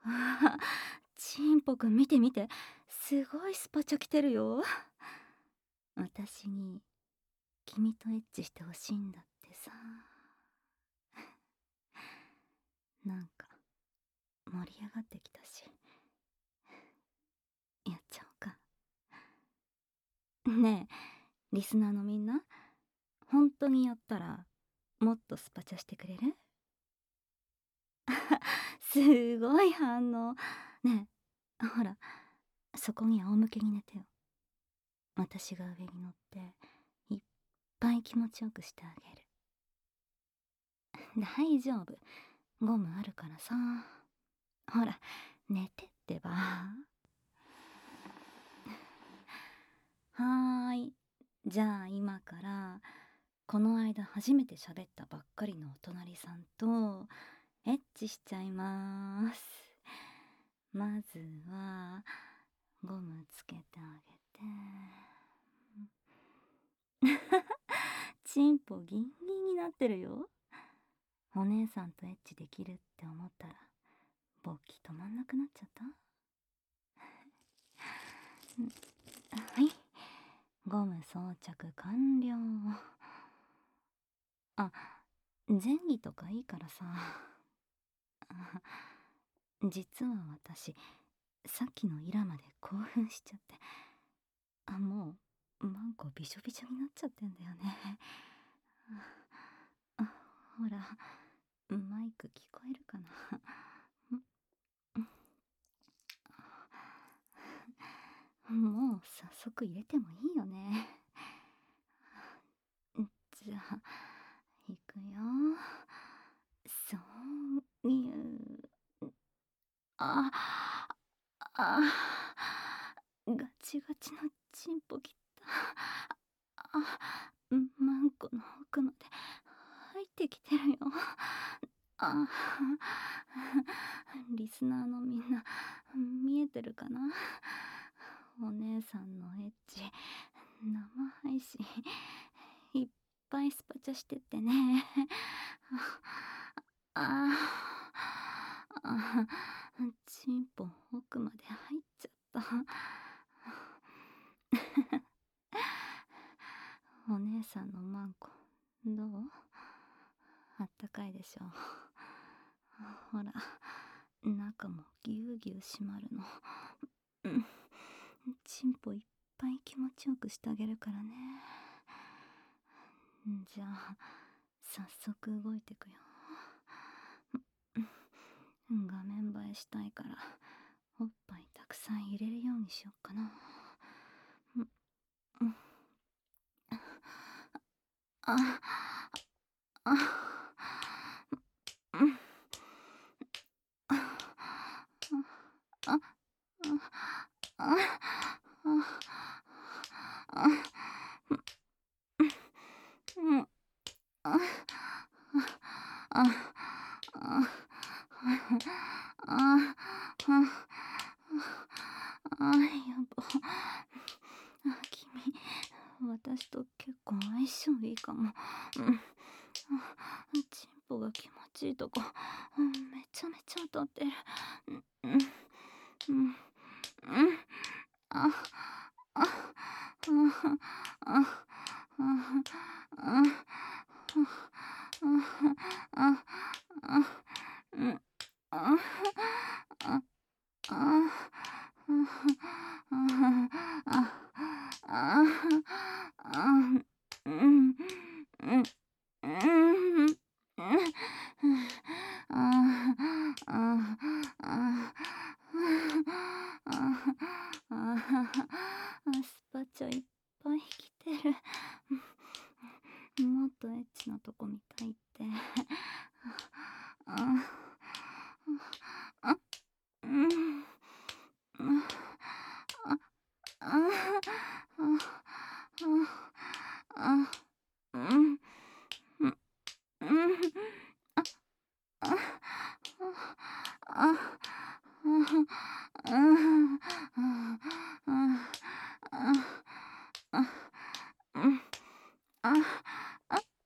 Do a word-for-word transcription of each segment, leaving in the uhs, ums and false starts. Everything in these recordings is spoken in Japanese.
あちんぽくん見て見て。すごいスパチャ来てるよ。私に君とエッチしてほしいんだってさ。なんか盛り上がってきたし、やっちゃおうか。ねえ、リスナーのみんな、本当にやったらもっとスパチャしてくれる？すごい反応。ねえ、ほら、そこに仰向けに寝てよ。私が上に乗っていっぱい気持ちよくしてあげる。大丈夫、ゴムあるからさ。ほら、寝てってば。はーい、じゃあ今からこの間初めて喋ったばっかりのお隣さんとエッチしちゃいまーす。まずはゴムつけてあげて。チンポギンギンになってるよ。お姉さんとエッチできるって思ったら勃起止まんなくなっちゃった。はい、ゴム装着完了。あ、前儀とかいいからさ。実は私さっきのイラまで興奮しちゃって、あ、もうマンコびしょびしょになっちゃってんだよね。あ、ほら、マイク聞こえるかな。もう早速入れてもいいよね。じゃあいくよ。そういうああガチガチのチンポきた。あ、マンコの奥まで入ってきてるよ。あ、リスナーのみんな見えてるかな。お姉さんのエッチ生配信いっぱいスパチャしてってね。ああ、チンポ奥まで入っちゃった。お姉さんのマンコどう？あったかいでしょ。ほら、中もぎゅうぎゅう締まるの。うん、チンポいっぱい気持ちよくしてあげるからね。じゃあ早速動いてくよ。画面映えしたいからおっぱいたくさん入れるようにしよっかな。ああ私と結構相性いいかも。チンポが気持ちいいとこめちゃめちゃ当たってる。うんうんうんああああスパチャいっぱい来てる。もっとエッチなとこ見たいって。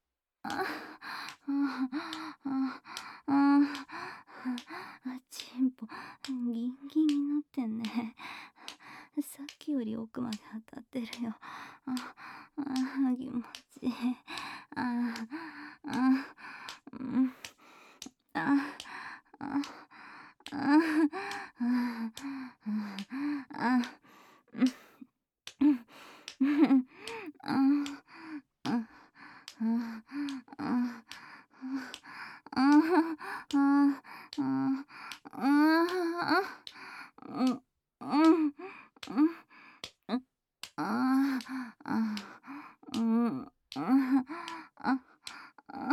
チンぽギンギンになってんね。さっきより奥まで当たってるよ。ああ、気持ちいい。ああ、うん、ああ、ああ、ああ、うん、うん、うん、ああ、ああ、ああ、ああ、ああ、うん、うん、うん。ああ、ああ、うん、ああ、ああ、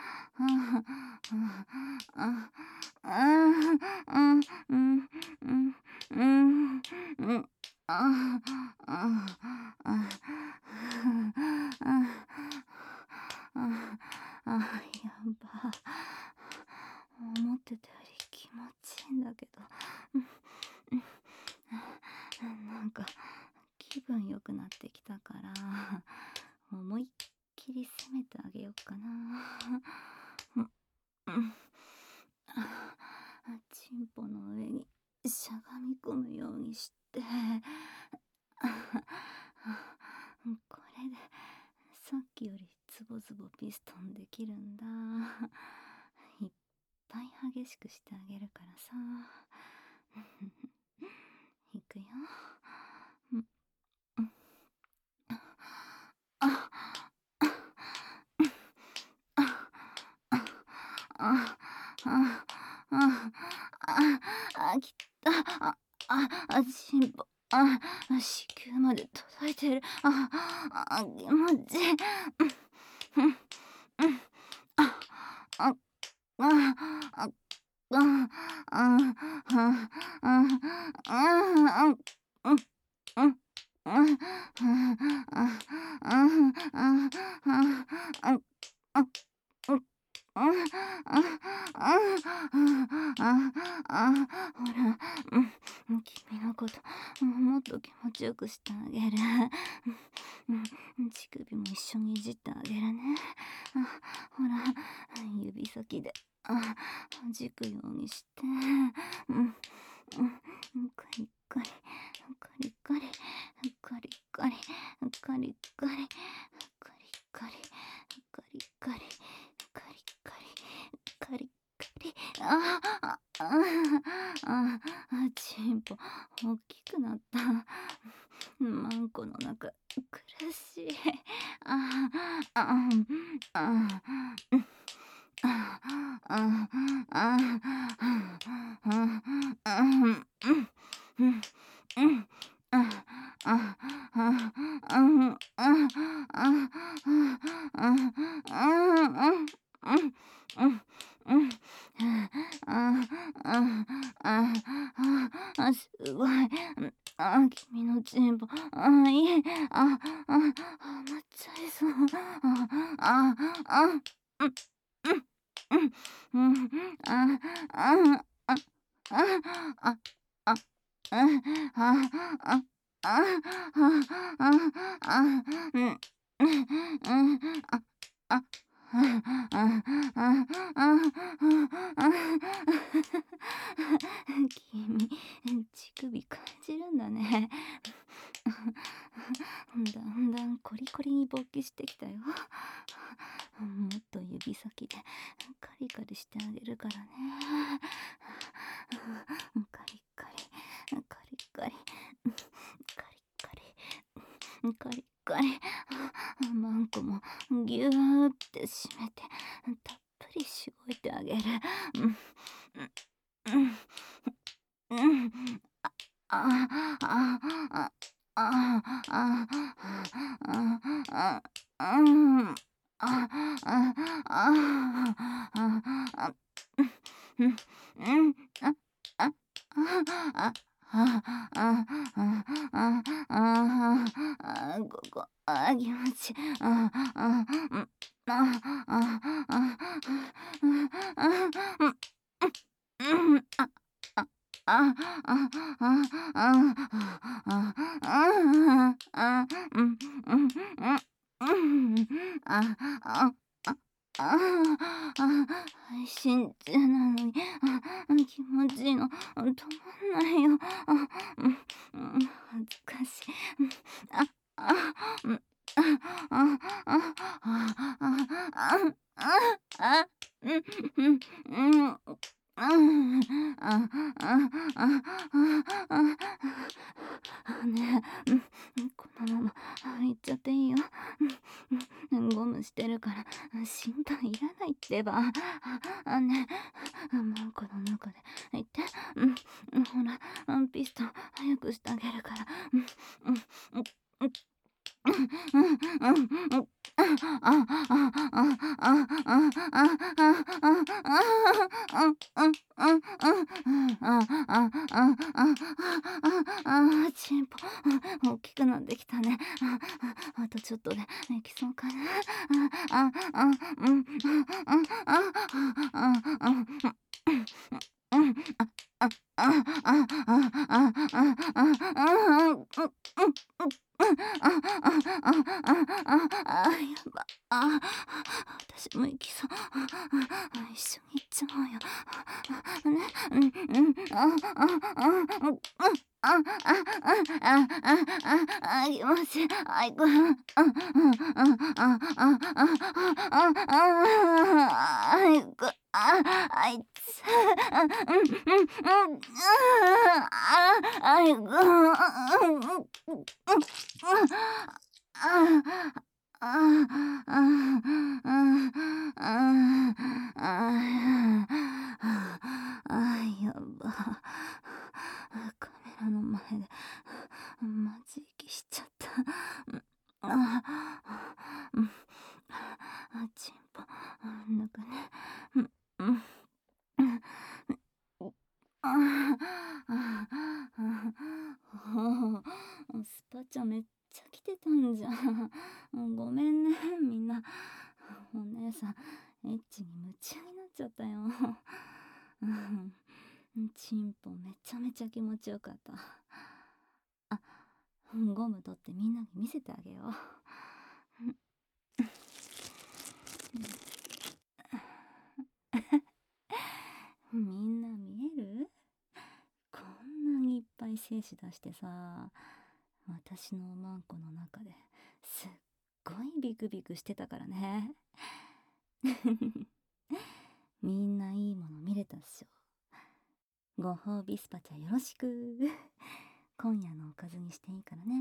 ああ、うん、うん、うん、うん、うん、ああ、ああ、ああ、やば。思ってたより気持ちいいんだけど。うん、なんか気分良くなってきたから思いっきり攻めてあげようかな。うん、うん、あ、チンポの上にしゃがみ込むようにして、これでさっきよりズボズボピストンできるんだ。いっぱい激しくしてあげるからさ。いくよ。うん、うん、あ、あ、あ、あ、あ、あ、きた。あ、あ、あ、しんぽ、あ、子宮まで届いてる。あ、あ、気持ちいい。うん、うん、うん。あ、あ、あ、あ、あ、あ、あ、あ、あ、うん、うん、うん。あ、あ、あ、あ、あ、あ、あ、うん。ああ、ああ、ああ、ああ、ほら、うん、君のこと、もっと気持ちよくしてあげる。うん、乳首も一緒にいじってあげるね。あ、ほら、指先で、あ、弾くようにして。うん、うん、カリカリ、カリカリ、カリカリ、カリカリ、カリカリ、カリカリ、カリカリ、カリカリ、ああ、ああ、あ、チンポ、大きくなった。マンコの中、苦しい。ああ、ああ、ああ、ああ、ああ、ああ、うん、うん、うん、ああ、ああ、あん、ああ、ああ、ああ、うん、うん、うん、ああ、ああ、あ、すごい。あ、君のチンポ、あ、いえ、あ、あ、はまっちゃいそう。あ、あ、あ、うん、うん。うん、うん、あ、あ、あ、あ、あ、あ、あ、あ、あ、あ、あ、あ、うん、うん、うん、あ、あ、あ、あ、あ、あ、君、乳首感じるんだね。だんだんコリコリに勃起してきたよ。もっと指先でカリカリしてあげるからね。カリカリ、カリカリ、カリカリ、カリカリ。マンコもぎゅーって締めてたっぷりしごいてあげる。うん、うん、うん。ああ、ああ、ああ、ああ、ああ、うん。ああ、ああ、ああ、うん、うん、あ、あ、あ、あ、あ、あ、あ、あ、あ、ここ、あ、気持ちいい。ああ、うん、ああ、あ、あ、あ、うん、うん、あ、あ、あ、あ、あ、あ、あ、あ、あ、うん、うん、うん、うん、あ、あ、あ、 ああ、あ、配信中なのに、あ、気持ちいいの、止まんないよ。あ、うん、うん、恥ずかしい。うん、あ、あ、うん、あ、あ、あ、あ、あ、あ、あ、あ、うん、うん、うん、あ、あ、あ、あ、あ、あ、ねえ、うん、このまま行っちゃっていいよ。うん、ゴムしてるから心配いらないってば。あ、あ、ねえ、マンコの中で行って。うん、うん、ほら、うん、ピストン早くしてあげるから。うん、うん、うん、うん、うん、うん、うん、あ、あ、あ、あ、あ、あ、あ、あ、あ、あ、うん、うん、うん、うん、あ、あ、あ、あ、あ、あ、チンポ、大きくなってきたね。あ、あ、あとちょっとで行きそうかな。あ、あ、あ、うん、あ、あ、あ、あ、あ、あ、うん、あ、あ、あ、あ、あ、あ、あ、あ、あ、うん、うん、うん、あ、あ、あ、あ、あ、あ、やば。あ、私も行きそう。あ、あ、一緒に行っちゃおうよ。あ、ね、うん、うん、あ、あ、あ、うん、うん、あ、あ、あ、あ、あ、あ、気持ちいい。あいこ、うん、うん、うん、あ、あ、あ、あ、あ、あいこ、あ、あいつ、うん、うん、うん、あ、あいこ、うん、うん、うん、あ、あ、あ、あ、あ、あ、やば。カメラの前でマジ息しちゃった。あ、うん、あ、チンポ、なんかね、うん、うん、うん、ああ、あ、スパチャめっちゃ来てたんじゃん。ごめんね、みんな。お姉さん、エッチに夢中になっちゃったよ。うん、チンポめちゃめちゃ気持ちよかった。あ、ゴム取ってみんなに見せてあげよう。みんな見える？こんなにいっぱい精子出してさ、私のおまんこの中ですっごいビクビクしてたからね。みんないいもの見れたっしょ。ご褒美スパチャよろしく。今夜のおかずにしていいからね。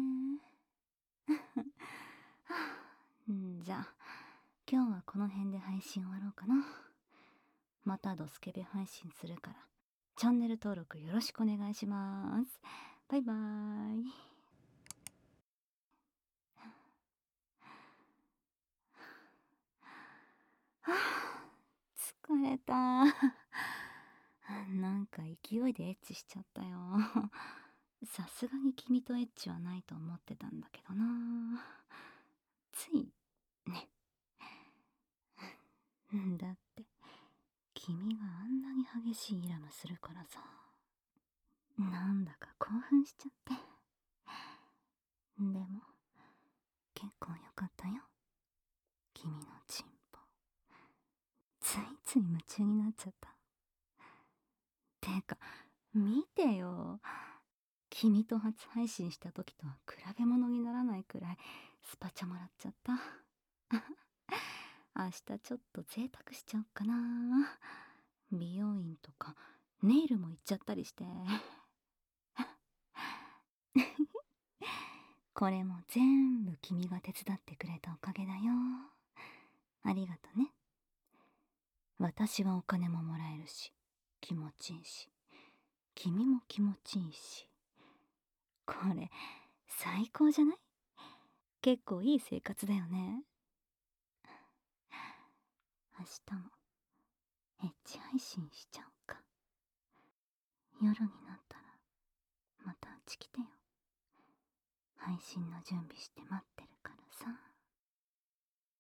んじゃあ今日はこの辺で配信終わろうかな。またドスケベ配信するからチャンネル登録よろしくお願いします。バイバーイ。はあ、疲れた。なんか勢いでエッチしちゃったよ。さすがに君とエッチはないと思ってたんだけどな。ついね。だって君があんなに激しいイラムするからさ、なんだか興奮しちゃって。でも結構良かったよ、君のチンポ。ついつい夢中になっちゃった。てか見てよ、君と初配信した時とは比べ物にならないくらいスパチャもらっちゃった。明日ちょっと贅沢しちゃおっかな。美容院とかネイルも行っちゃったりして。これも全部君が手伝ってくれたおかげだよ。ありがとね。私はお金ももらえるし気持ちいいし、君も気持ちいいし、これ最高じゃない？結構いい生活だよね。明日もエッチ配信しちゃおうか。夜になったらまたうち来てよ。配信の準備して待ってるからさ。